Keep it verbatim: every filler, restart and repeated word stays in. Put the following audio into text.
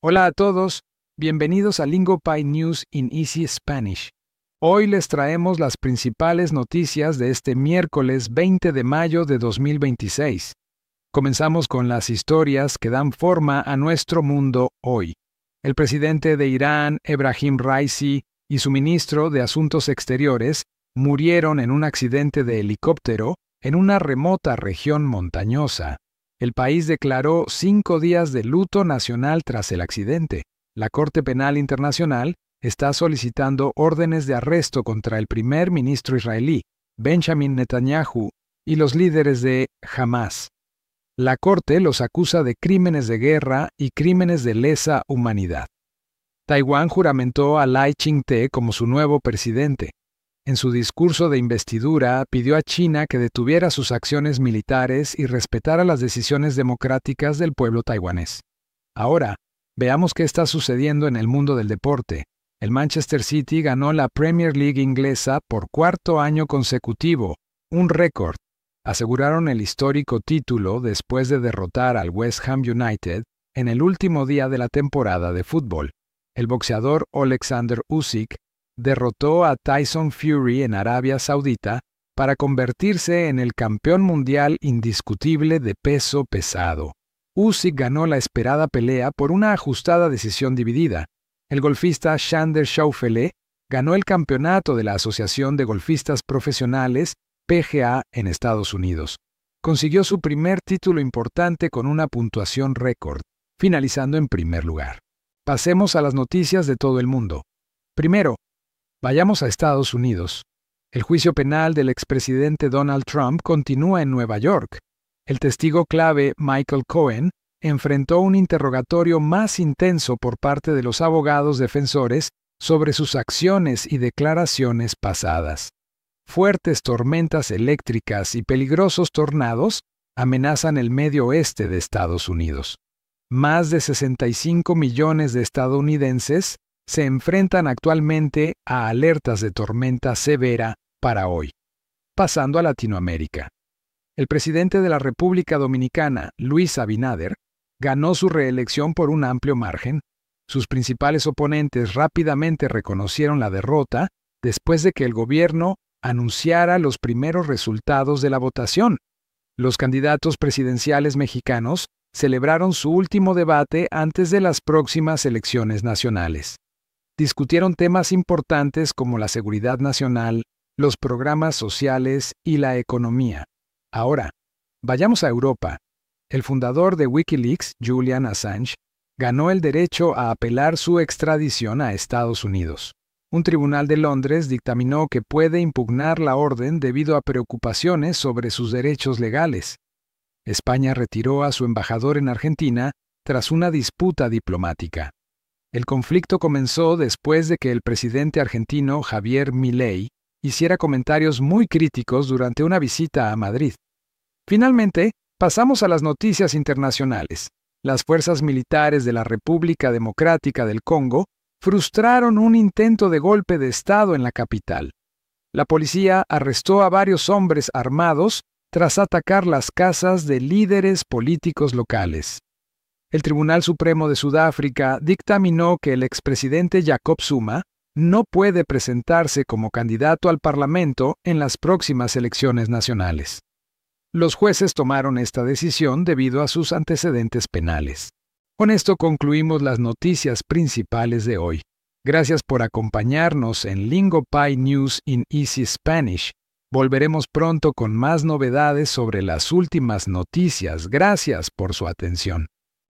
Hola a todos, bienvenidos a LingoPie News in Easy Spanish. Hoy les traemos las principales noticias de este miércoles veinte de mayo de dos mil veintiséis. Comenzamos con las historias que dan forma a nuestro mundo hoy. El presidente de Irán, Ebrahim Raisi, y su ministro de Asuntos Exteriores murieron en un accidente de helicóptero en una remota región montañosa. El país declaró cinco días de luto nacional tras el accidente. La Corte Penal Internacional está solicitando órdenes de arresto contra el primer ministro israelí, Benjamin Netanyahu, y los líderes de Hamas. La Corte los acusa de crímenes de guerra y crímenes de lesa humanidad. Taiwán juramentó a Lai Ching-te como su nuevo presidente. En su discurso de investidura, pidió a China que detuviera sus acciones militares y respetara las decisiones democráticas del pueblo taiwanés. Ahora, veamos qué está sucediendo en el mundo del deporte. El Manchester City ganó la Premier League inglesa por cuarto año consecutivo, un récord. Aseguraron el histórico título después de derrotar al West Ham United en el último día de la temporada de fútbol. El boxeador Alexander Usyk derrotó a Tyson Fury en Arabia Saudita para convertirse en el campeón mundial indiscutible de peso pesado. Usyk ganó la esperada pelea por una ajustada decisión dividida. El golfista Xander Schauffele ganó el campeonato de la Asociación de Golfistas Profesionales P G A en Estados Unidos. Consiguió su primer título importante con una puntuación récord, finalizando en primer lugar. Pasemos a las noticias de todo el mundo. Primero, vayamos a Estados Unidos. El juicio penal del expresidente Donald Trump continúa en Nueva York. El testigo clave Michael Cohen enfrentó un interrogatorio más intenso por parte de los abogados defensores sobre sus acciones y declaraciones pasadas. Fuertes tormentas eléctricas y peligrosos tornados amenazan el medio oeste de Estados Unidos. Más de sesenta y cinco millones de estadounidenses se enfrentan actualmente a alertas de tormenta severa para hoy. Pasando a Latinoamérica. El presidente de la República Dominicana, Luis Abinader, ganó su reelección por un amplio margen. Sus principales oponentes rápidamente reconocieron la derrota después de que el gobierno anunciara los primeros resultados de la votación. Los candidatos presidenciales mexicanos celebraron su último debate antes de las próximas elecciones nacionales. Discutieron temas importantes como la seguridad nacional, los programas sociales y la economía. Ahora, vayamos a Europa. El fundador de Wikileaks, Julian Assange, ganó el derecho a apelar su extradición a Estados Unidos. Un tribunal de Londres dictaminó que puede impugnar la orden debido a preocupaciones sobre sus derechos legales. España retiró a su embajador en Argentina tras una disputa diplomática. El conflicto comenzó después de que el presidente argentino Javier Milei hiciera comentarios muy críticos durante una visita a Madrid. Finalmente, pasamos a las noticias internacionales. Las fuerzas militares de la República Democrática del Congo frustraron un intento de golpe de Estado en la capital. La policía arrestó a varios hombres armados tras atacar las casas de líderes políticos locales. El Tribunal Supremo de Sudáfrica dictaminó que el expresidente Jacob Zuma no puede presentarse como candidato al Parlamento en las próximas elecciones nacionales. Los jueces tomaron esta decisión debido a sus antecedentes penales. Con esto concluimos las noticias principales de hoy. Gracias por acompañarnos en LingoPie News in Easy Spanish. Volveremos pronto con más novedades sobre las últimas noticias. Gracias por su atención.